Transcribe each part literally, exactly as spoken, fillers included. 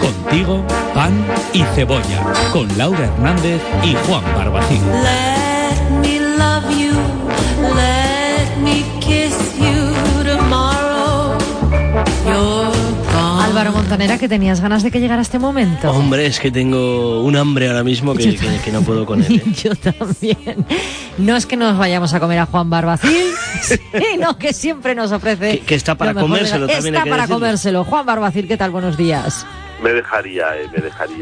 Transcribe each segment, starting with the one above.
Contigo, pan y cebolla, con Laura Hernández y Juan Barbacín. Let me love you, let me kiss you tomorrow. You're gone. Álvaro Montanera, que tenías ganas de que llegara este momento. Hombre, es que tengo un hambre ahora mismo que, que, que no puedo con él, ¿eh? Yo también. No es que nos vayamos a comer a Juan Barbacín, sino que siempre nos ofrece... Que, que está para lo mejor comérselo de la... también. Está hay que para decirlo. comérselo. Juan Barbacín, ¿qué tal? Buenos días. Me dejaría, eh, me dejaría.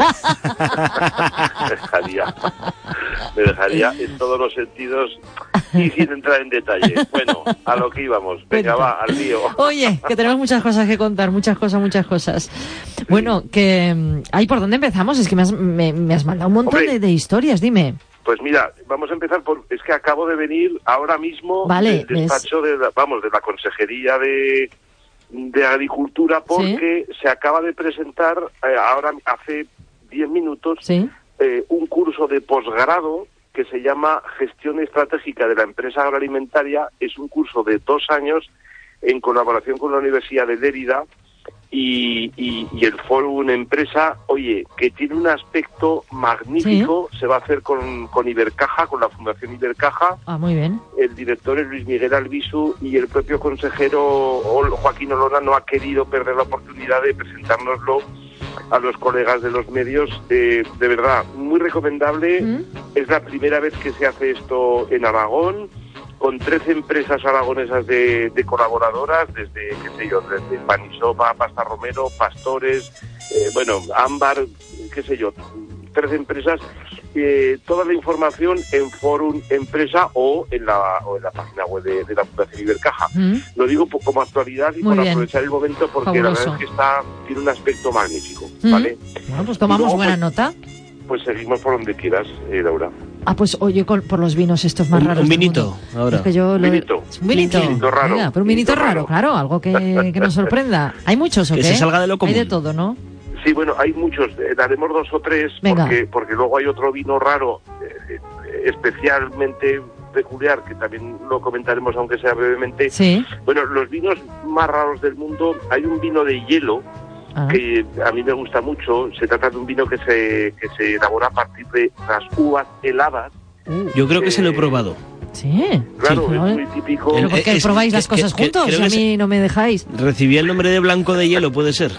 me dejaría. Me dejaría en todos los sentidos y sin entrar en detalle. Bueno, a lo que íbamos. Venga, va, al lío. Oye, que tenemos muchas cosas que contar, muchas cosas, muchas cosas. Bueno, que... Ay, ¿por dónde empezamos? Es que me has, me, me has mandado un montón Hombre, de, de historias, dime. Pues mira, vamos a empezar por... Es que acabo de venir ahora mismo Vale, del despacho de la, vamos, de la Consejería de... de Agricultura, porque ¿Sí? se acaba de presentar eh, ahora hace diez minutos ¿Sí? eh, un curso de posgrado que se llama Gestión Estratégica de la Empresa Agroalimentaria. Es un curso de dos años en colaboración con la Universidad de Lérida y, y, y el Fórum Empresa, oye, que tiene un aspecto magnífico. ¿Sí? Se va a hacer con, con Ibercaja, con la Fundación Ibercaja. Ah, muy bien. El director es Luis Miguel Albizu y el propio consejero Joaquín Olona no ha querido perder la oportunidad de presentárnoslo a los colegas de los medios. Eh, de verdad, muy recomendable. ¿Mm? Es la primera vez que se hace esto en Aragón, con trece empresas aragonesas de, de colaboradoras, desde, qué sé yo, desde Panisopa, Pasta Romero, Pastores, eh, bueno, Ámbar, qué sé yo, trece empresas. Eh, toda la información en Fórum Empresa o en la, o en la página web de, de la Fundación Ibercaja. ¿Mm? Lo digo como actualidad y Muy por bien. aprovechar el momento, porque Fabuloso. La verdad es que está, tiene un aspecto magnífico, ¿Mm? ¿Vale? Bueno, pues tomamos luego, buena pues, nota. Pues seguimos por donde quieras, eh, Laura. Ah, pues oye, con, por los vinos estos más un, raros. Un vinito, ahora. Es que yo un lo... vinito. ¿Un vinito? Un vinito raro. Venga, pero un vinito, vinito raro, raro, claro, algo que, que nos sorprenda. ¿Hay muchos o que qué? Se salga de lo común. Hay de todo, ¿no? Sí, bueno, hay muchos. Eh, daremos dos o tres, porque, porque luego hay otro vino raro, eh, especialmente peculiar, que también lo comentaremos, aunque sea brevemente. Sí. Bueno, los vinos más raros del mundo, hay un vino de hielo, ah. que a mí me gusta mucho. Se trata de un vino que se, que se elabora a partir de las uvas heladas. Uh, Yo creo que eh, se lo he probado. Sí. Claro, sí, es muy típico. ¿Pero por qué es, probáis es, las cosas que, juntos? que, Y a mí no me dejáis. Recibí el nombre de blanco de hielo, ¿puede ser?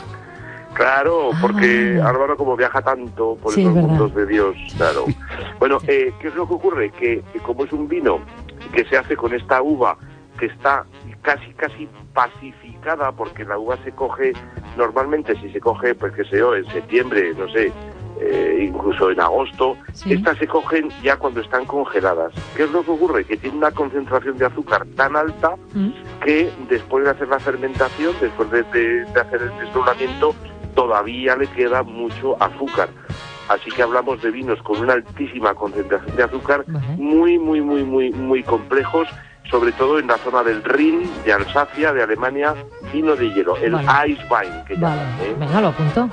Claro, porque ah. Álvaro, como viaja tanto por sí, esos mundos de Dios, claro. Bueno, eh, ¿qué es lo que ocurre? Que, que como es un vino que se hace con esta uva que está casi, casi pacificada, porque la uva se coge, normalmente si se coge, pues qué sé yo, en septiembre, no sé, eh, incluso en agosto, sí. Estas se cogen ya cuando están congeladas. ¿Qué es lo que ocurre? Que tiene una concentración de azúcar tan alta ¿Mm? que después de hacer la fermentación, después de, de, de hacer el desdoblamiento, todavía le queda mucho azúcar. Así que hablamos de vinos con una altísima concentración de azúcar, uh-huh. muy, muy, muy, muy, muy complejos, sobre todo en la zona del Rin, de Alsacia, de Alemania, vino de hielo, el vale. Ice Wine, que vale. llaman. ¿eh? Venga, lo apunto.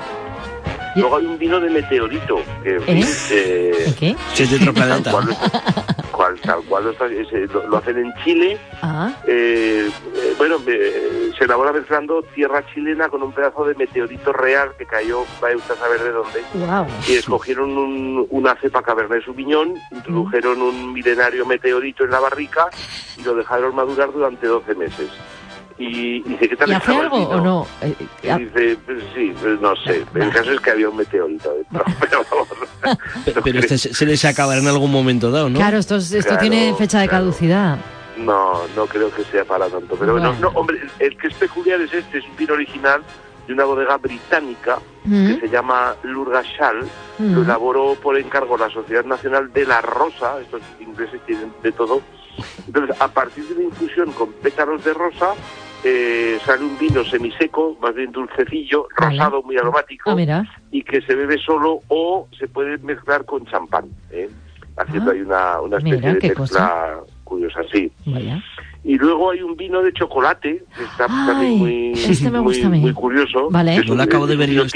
Luego hay un vino de meteorito. Que, ¿Eh? Eh, ¿Qué? Sí, es de otro planeta. Tal cual, cual, tal cual lo, lo, lo hacen en Chile. Ah. Eh, eh, bueno, eh, se elabora mezclando tierra chilena con un pedazo de meteorito real que cayó, vaya usted a saber de dónde. Wow. Y escogieron un, una cepa Cabernet Sauvignon, introdujeron mm. un milenario meteorito en la barrica y lo dejaron madurar durante doce meses. Y, y dice, ¿qué tal ¿Y hace algo o no? Eh, y dice, pues sí, pues no sé. El caso es que había un meteorito dentro. pero pero, pero este se les acabará en algún momento dado, ¿no? Claro, esto, esto claro, tiene fecha de claro. caducidad. No, no creo que sea para tanto. Pero bueno, no, no, hombre, el que es peculiar es este, es un vino original de una bodega británica mm. que se llama Lurgashall. Mm. Lo elaboró por encargo la Sociedad Nacional de la Rosa. Estos ingleses tienen de todo. Entonces, a partir de una infusión con pétalos de rosa, eh, sale un vino semiseco, más bien dulcecillo, vale. rosado, muy aromático, ah, mira. y que se bebe solo o se puede mezclar con champán, ¿eh? haciendo ah, ahí una, una especie mira, de mezcla cosa. curiosa, sí. Vaya. Y luego hay un vino de chocolate, que está Ay, también muy, este me muy, gusta a mí. muy curioso. Vale. Es no un, lo acabo de ver yo este.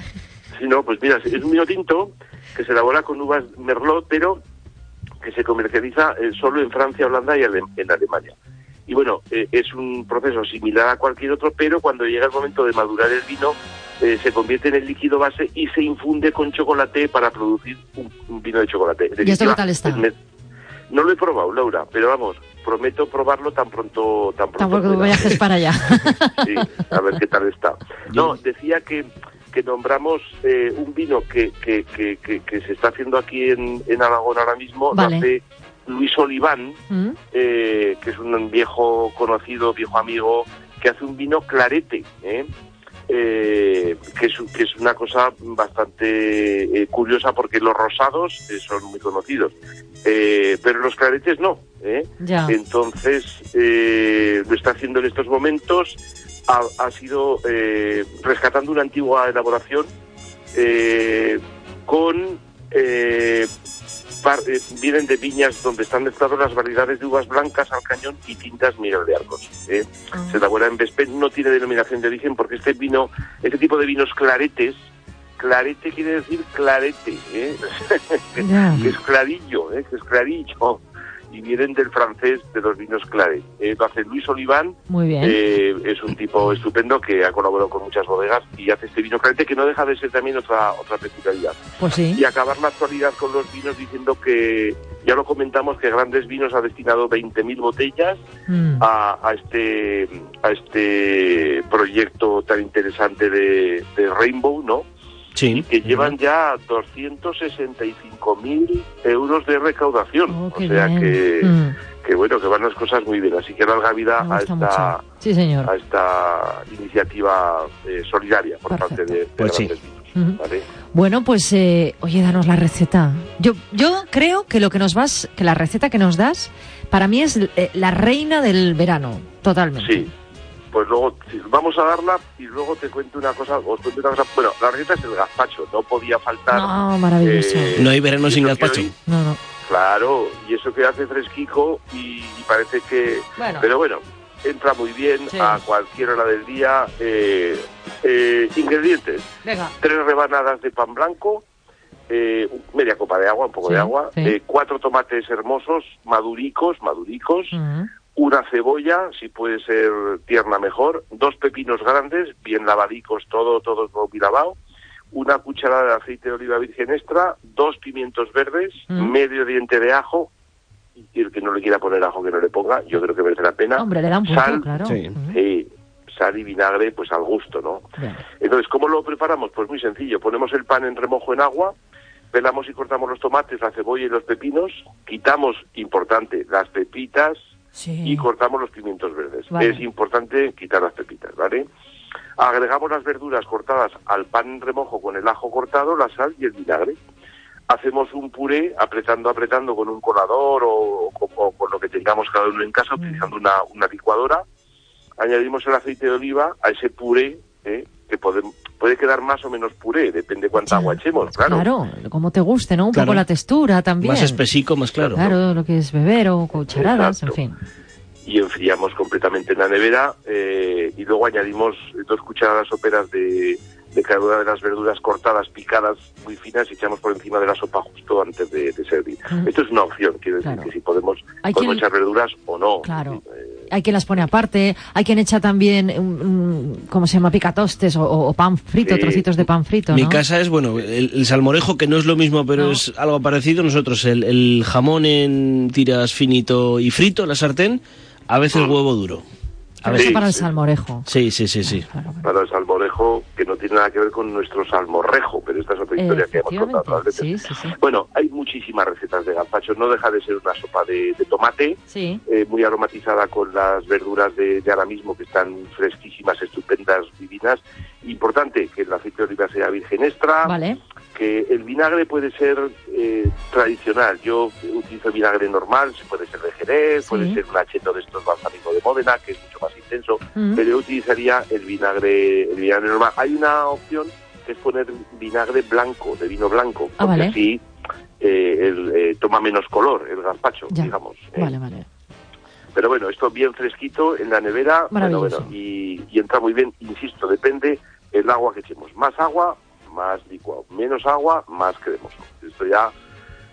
Sí, no, pues mira, es un vino tinto que se elabora con uvas Merlot, pero que se comercializa eh, solo en Francia, Holanda y ale- en Alemania. Y bueno, eh, es un proceso similar a cualquier otro, pero cuando llega el momento de madurar el vino, eh, se convierte en el líquido base y se infunde con chocolate para producir un, un vino de chocolate. ¿Y esto qué tal está? Me, no lo he probado, Laura, pero vamos, prometo probarlo tan pronto tan pronto. Tampoco viajes para allá. Sí, a ver qué tal está. No, decía que que nombramos eh, un vino que, que, que, que, que se está haciendo aquí en, en Aragón ahora mismo, vale. lo hace Luis Oliván, ¿Mm? eh, que es un viejo conocido, viejo amigo, que hace un vino clarete, ¿eh? Eh, que, es, que es una cosa bastante eh, curiosa porque los rosados eh, son muy conocidos, eh, pero los claretes no, ¿eh? Ya. Entonces eh, lo está haciendo en estos momentos. Ha, ha sido eh, rescatando una antigua elaboración eh, con eh, par, eh, vienen de viñas donde están mezcladas las variedades de uvas blancas al cañón y tintas Miguel de Arcos. ¿eh? Uh-huh. Se elabora en Vespet, no tiene denominación de origen porque este vino, este tipo de vinos claretes, clarete quiere decir clarete, ¿eh? Yeah. que es clarillo, ¿eh? que es clarillo. Y vienen del francés de los vinos claret. Eh, lo hace Luis Oliván. Muy bien. Eh, es un tipo estupendo que ha colaborado con muchas bodegas y hace este vino clarete que no deja de ser también otra otra peculiaridad. Pues sí. Y acabar la actualidad con los vinos diciendo que, ya lo comentamos, que Grandes Vinos ha destinado veinte mil botellas mm. a, a este a este proyecto tan interesante de, de Rainbow, ¿no? Sí. Y que llevan ya doscientos sesenta y cinco mil euros de recaudación. Oh, o sea bien. que, mm. que bueno, que van las cosas muy bien. Así que larga vida a esta, sí, señor. a esta iniciativa eh, solidaria por Perfecto. parte de, de pues Grandes sí. Vinos. Uh-huh. ¿Vale? Bueno, pues eh, oye, danos la receta. Yo yo creo que lo que nos vas, que la receta que nos das, para mí es eh, la reina del verano, totalmente. Sí. Pues luego sí, vamos a darla y luego te cuento una cosa, os cuento una cosa. Bueno, la receta es el gazpacho, no podía faltar. No, maravilloso. Eh, no hay verano sin gazpacho. Hoy, no, no. Claro, y eso que hace fresquico y, y parece que... Bueno. Pero bueno, entra muy bien sí. a cualquier hora del día. Eh, eh, ingredientes. Venga. Tres rebanadas de pan blanco, eh, media copa de agua, un poco sí, de agua, sí. eh, cuatro tomates hermosos, maduricos, maduricos, uh-huh. una cebolla, si puede ser tierna mejor, dos pepinos grandes, bien lavadicos, todo, todo muy lavado, una cucharada de aceite de oliva virgen extra, dos pimientos verdes, mm. medio diente de ajo, y el que no le quiera poner ajo que no le ponga, yo creo que merece la pena. Hombre, le da un punto, sal, claro. Sí, uh-huh. eh, sal y vinagre, pues al gusto, ¿no? Bien. Entonces, ¿cómo lo preparamos? Pues muy sencillo, ponemos el pan en remojo en agua, pelamos y cortamos los tomates, la cebolla y los pepinos, quitamos, importante, las pepitas, sí. y cortamos los pimientos verdes. Vale. Es importante quitar las pepitas, ¿vale? Agregamos las verduras cortadas al pan en remojo con el ajo cortado, la sal y el vinagre. Hacemos un puré apretando, apretando con un colador o, o, o con lo que tengamos cada uno en casa, mm. utilizando una, una licuadora. Añadimos el aceite de oliva a ese puré, ¿eh? que puede, puede quedar más o menos puré, depende cuánta agua echemos, claro. Claro, como te guste, ¿no? Un claro. poco la textura también. Más espesico, más claro. Claro, ¿no? lo que es beber o cucharadas, Exacto. en fin. Y enfriamos completamente en la nevera eh, y luego añadimos dos cucharadas soperas de, de cada una de las verduras cortadas, picadas muy finas y echamos por encima de la sopa justo antes de, de servir. Mm. Esto es una opción, quiero decir claro. que si podemos, podemos quien... echar verduras o no. Claro. Eh, hay quien las pone aparte, hay quien echa también, un, un, ¿cómo se llama? Picatostes o, o pan frito, sí. trocitos de pan frito, ¿no? Mi casa es, bueno, el, el salmorejo, que no es lo mismo, pero no. es algo parecido. Nosotros el, el jamón en tiras finito y frito, la sartén, a veces mm. huevo duro. A veces sí, para el salmorejo. Sí, sí, sí, sí. Claro, claro. Para el salmorejo, que no tiene nada que ver con nuestro salmorrejo, pero esta es otra historia que hemos contado otras veces. Sí, sí, sí. Bueno, hay muchísimas recetas de gazpacho. No deja de ser una sopa de, de tomate, sí. eh, muy aromatizada con las verduras de, de ahora mismo, que están fresquísimas, estupendas, divinas. Importante que el aceite de oliva sea virgen extra. Vale. Que el vinagre puede ser eh, tradicional. Yo utilizo vinagre normal, puede ser de Jerez, sí. puede ser un acheto de estos balsámicos de Módena, que es mucho más intenso, mm. pero yo utilizaría el vinagre, el vinagre normal. Hay una opción que es poner vinagre blanco, de vino blanco, porque ah, vale. así eh, el, eh, toma menos color el gazpacho, ya. digamos. ¿eh? Vale, vale. Pero bueno, esto bien fresquito en la nevera, bueno, bueno, y, y entra muy bien, insisto, depende el agua que echemos. Más agua, más licuado, menos agua, más cremoso. Esto ya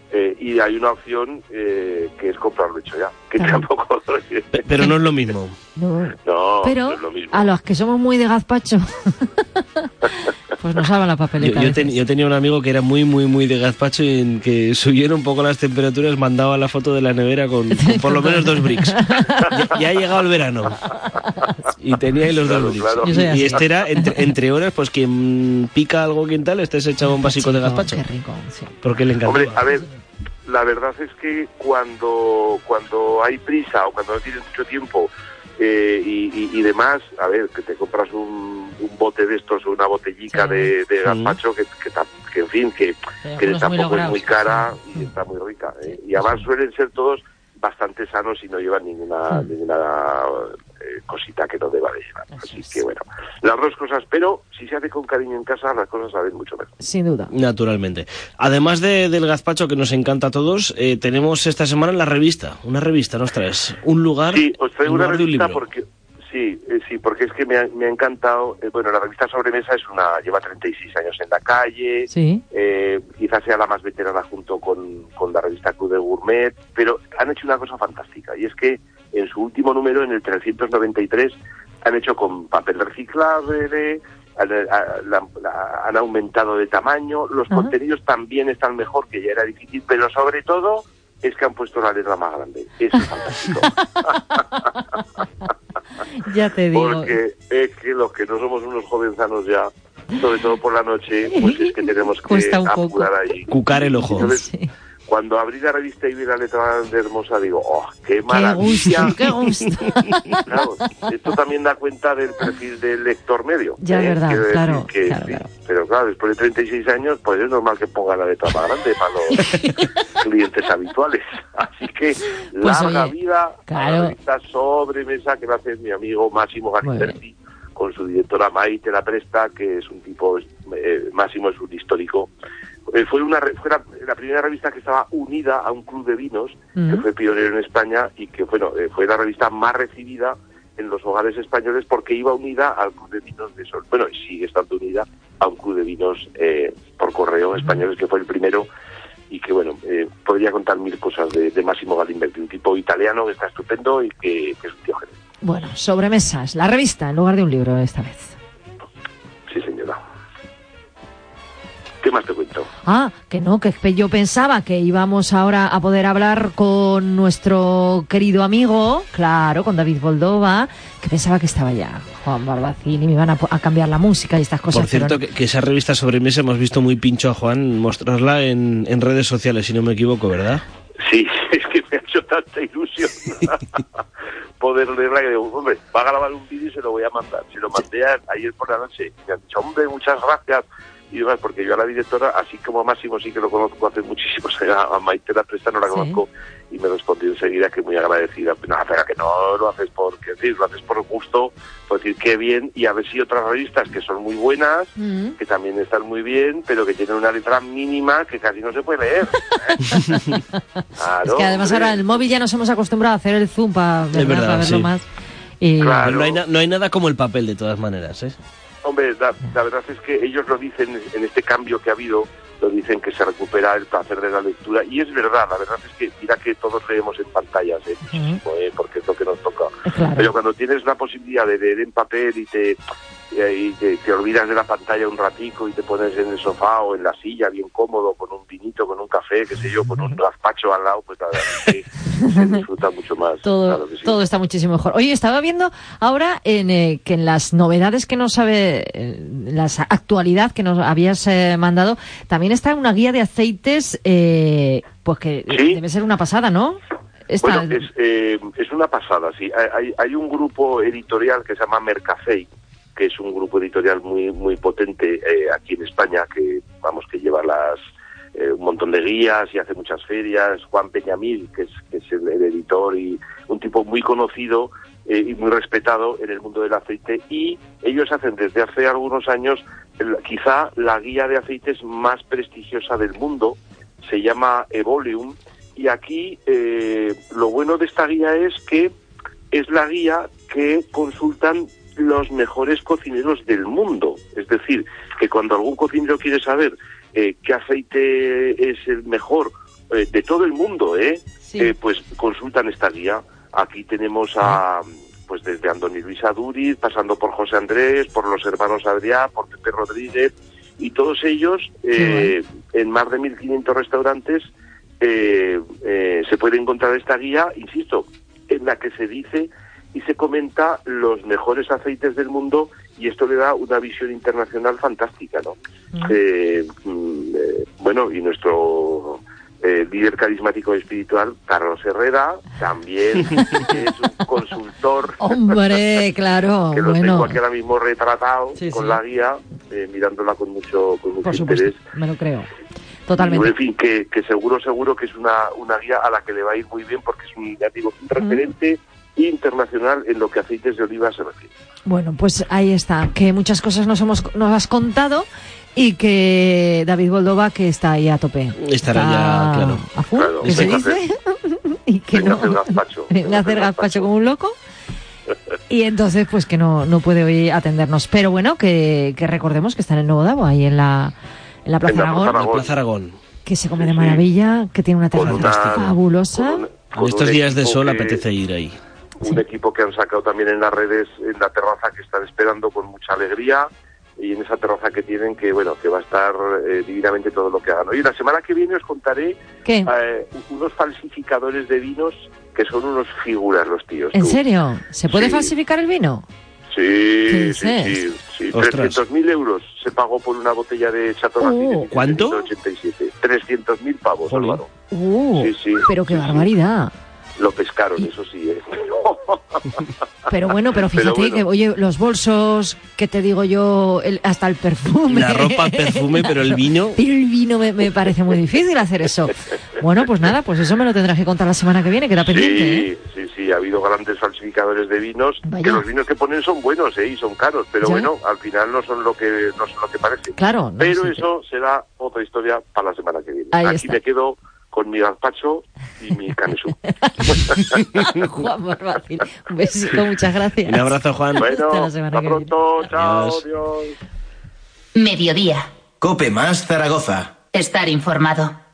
Eh, y hay una opción eh, que es comprarlo hecho ya, que Claro. tampoco... Pe- Pero no es lo mismo. No. No, Pero no es lo mismo. a los que somos muy de gazpacho, pues nos salva la Yo, papeleta. a yo, veces. ten- yo tenía un amigo que era muy, muy, muy de gazpacho y en que subieron un poco las temperaturas mandaba la foto de la nevera con, con por lo menos dos bricks. Ya, ya ha llegado el verano. Y tenía ahí los Claro, dos bricks. claro. Yo soy Y, así. y este era, entre, entre horas, pues quien pica algo, quien tal, este se echaba un básico de gazpacho. Qué rico, sí. Porque le encantaba. Hombre, a ver, la verdad es que cuando, cuando hay prisa o cuando no tienes mucho tiempo eh, y, y, y demás, a ver, que te compras un, un bote de estos o una botellica Sí. de, de gazpacho que, que, tam- que, en fin, que, Sí, que algunos muy tampoco es logrados, muy cara sí. y está muy rica. ¿eh? Y además suelen ser todos bastante sanos y no llevan ninguna, Sí. ninguna eh, cosita que no deba de llevar. Eso Así es. que bueno, las dos cosas, pero si se hace con cariño en casa, las cosas saben mucho mejor. Sin duda. Naturalmente. Además de, del gazpacho que nos encanta a todos, eh, tenemos esta semana la revista. Una revista nos traes. Un lugar. Sí, os traigo en una lugar de un revista libro. porque sí, eh, sí, porque es que me ha, me ha encantado. Eh, bueno, la revista Sobremesa es una lleva treinta y seis años en la calle. Sí. Eh, quizás sea la más veterana junto con, con la revista Club de Gourmet, pero han hecho una cosa fantástica y es que en su último número, en el trescientos noventa y tres, han hecho con papel reciclable, han, la- la- han aumentado de tamaño, los Ajá. contenidos también están mejor, que ya era difícil, pero sobre todo es que han puesto la letra más grande. Eso es fantástico. Ya te digo. Porque es que los que no somos unos jovenzanos ya, sobre todo por la noche, pues es que tenemos que Cuesta un poco. apurar ahí. Cucar el ojo. Entonces, Sí. cuando abrí la revista y vi la letra grande hermosa, digo, ¡oh, qué Qué maravilla! gusto, qué gusto. Claro, esto también da cuenta del perfil del lector medio. Ya, ¿eh? verdad, Quiero decir claro, que claro, sí. claro. Pero claro, después de treinta y seis años, pues es normal que ponga la letra más grande para los clientes habituales. Así que, Pues, larga oye, vida a claro. la revista Sobremesa que va a hacer mi amigo Máximo Muy Galimberti con su directora Maite La Presta, que es un tipo, eh, Máximo es un histórico. Eh, fue una re- fue la, la primera revista que estaba unida a un club de vinos, Mm. que fue pionero en España y que bueno, eh, fue la revista más recibida en los hogares españoles porque iba unida al club de vinos de Sol. Bueno, y sigue estando unida a un club de vinos eh, por correo españoles, que fue el primero y que bueno, eh, podría contar mil cosas de, de Máximo Galimberti, un tipo italiano que está estupendo y que, que es un tío genial. Bueno, Sobremesas, la revista en lugar de un libro esta vez. Sí, señora. ¿Qué más te cuento? Ah, que no, que yo pensaba que íbamos ahora a poder hablar con nuestro querido amigo, claro, con David Boldova, que pensaba que estaba ya Juan Barbacín y me iban a, po- a cambiar la música y estas cosas. Por cierto, pero que, que esa revista Sobremesa hemos visto muy pincho a Juan mostrarla en, en redes sociales, si no me equivoco, ¿verdad? Sí, es que me ha hecho tanta ilusión poder leerla que digo, hombre, va a grabar un vídeo y se lo voy a mandar. Se lo mandé a- ayer por la noche. Me han dicho, hombre, muchas gracias. Y demás, porque yo a la directora, así como a Máximo sí que lo conozco hace muchísimos años, a Maite La Presta no la Sí. conozco, y me respondió enseguida que muy agradecida. No, pero que no lo haces porque decir, lo haces por gusto, por decir qué bien, y a ver si otras revistas que son muy buenas, Mm. que también están muy bien, pero que tienen una letra mínima que casi no se puede leer. ¿eh? Claro, es que además hombre. ahora en el móvil ya nos hemos acostumbrado a hacer el zoom para, Es verdad, para verlo sí. más. Y, Claro. Pero no hay, na- no hay nada como el papel, de todas maneras, ¿eh? Hombre, la, la verdad es que ellos lo dicen en este cambio que ha habido, lo dicen que se recupera el placer de la lectura, y es verdad, la verdad es que mira que todos leemos en pantallas, ¿eh? Muchísimo, ¿eh? Porque es lo que nos toca. Claro. Pero cuando tienes la posibilidad de leer en papel y te y te, te olvidas de la pantalla un ratico y te pones en el sofá o en la silla bien cómodo con un vinito, con un café, qué sé yo, con un gazpacho al lado, pues la verdad es que se disfruta mucho más. Todo, claro que sí. todo está muchísimo mejor. Oye, estaba viendo ahora en, eh, que en las novedades que nos sabe, en la actualidad que nos habías eh, mandado, también está una guía de aceites, eh, pues que Sí. debe ser una pasada, ¿no? Esta- Bueno, es, eh, es una pasada, sí. Hay, hay- hay un grupo editorial que se llama Mercafei, que es un grupo editorial muy muy potente eh, aquí en España, que vamos que lleva las eh, un montón de guías y hace muchas ferias. Juan Peñamil, que es, que es el, el editor y un tipo muy conocido eh, y muy respetado en el mundo del aceite, y ellos hacen desde hace algunos años el- quizá la guía de aceites más prestigiosa del mundo. Se llama Evoleum, y aquí eh, lo bueno de esta guía es que es la guía que consultan los mejores cocineros del mundo. Es decir, que cuando algún cocinero quiere saber eh, qué aceite es el mejor eh, de todo el mundo, ¿eh? Sí. eh pues consultan esta guía. Aquí tenemos a, pues desde Andoni Luis Aduriz, pasando por José Andrés, por los hermanos Adrià, por Pepe Rodríguez, y todos ellos, eh, en más de mil quinientos restaurantes, eh, eh, se puede encontrar esta guía, insisto, en la que se dice y se comenta los mejores aceites del mundo, y esto le da una visión internacional fantástica, ¿no? Mm. Eh, eh, bueno, y nuestro eh, líder carismático y espiritual, Carlos Herrera, también es un consultor. Hombre, claro. Que lo bueno. tengo aquí ahora mismo retratado sí, con sí. la guía, eh, mirándola con mucho, con mucho Por supuesto, interés. me lo creo. Totalmente. Y, en fin, que, que seguro, seguro que es una, una guía a la que le va a ir muy bien, porque es un, ya digo, un referente mm. internacional en lo que aceites de oliva se refiere. Bueno, pues ahí está, que muchas cosas nos hemos nos has contado y que David Boldova, que está ahí a tope. Estará está ya, claro. A full, Claro, ¿qué se venga dice? hacer, y que venga no, a hacer gazpacho. Venga a hacer gazpacho como un loco. Y entonces, pues que no, no puede hoy atendernos. Pero bueno, que, que recordemos que está en el Nuevo Davo, ahí en la, en la Plaza En la Aragón. Plaza La Plaza Aragón. Que se come de Sí, maravilla, que tiene una Con terraza una- fabulosa. con un- con En estos un días de equipo sol que- apetece ir ahí. Un Sí. equipo que han sacado también en las redes, en la terraza, que están esperando con mucha alegría, y en esa terraza que tienen, que bueno, que va a estar eh, divinamente todo lo que hagan. Y la semana que viene os contaré ¿Qué? eh, unos falsificadores de vinos que son unos figuras los tíos. ¿En tú. serio? ¿Se puede Sí. falsificar el vino? Sí, ¿Qué sí, dices? sí, sí. Ostras. trescientos mil euros se pagó por una botella de Chateau Lafite Oh. de mil ¿Cuánto? setecientos ochenta y siete. trescientos mil pavos, Jolín. Álvaro. Uh, Sí, sí. pero qué Sí, sí. barbaridad. Lo pescaron, eso sí, ¿eh? Pero bueno, pero fíjate Pero bueno. que, oye, los bolsos, ¿qué te digo yo? El- hasta el perfume. La ropa, el perfume, pero el vino... Pero el vino me, me parece muy difícil hacer eso. Bueno, pues nada, pues eso me lo tendrás que contar la semana que viene, queda pendiente, ¿eh? Sí, sí, sí, ha habido grandes falsificadores de vinos, Vaya. que los vinos que ponen son buenos, ¿eh? Y son caros, pero Ya. bueno, al final no son lo que no son lo que parecen. Claro. no Pero sé. eso será otra historia para la semana que viene. Ahí Aquí está. me quedo con mi gazpacho y mi canesú. Juan Barbacil, un besito, muchas gracias. Un abrazo, Juan. Bueno, Hasta la semana hasta que viene. pronto, chao, Adiós. adiós. Mediodía. Cope más Zaragoza. Estar informado.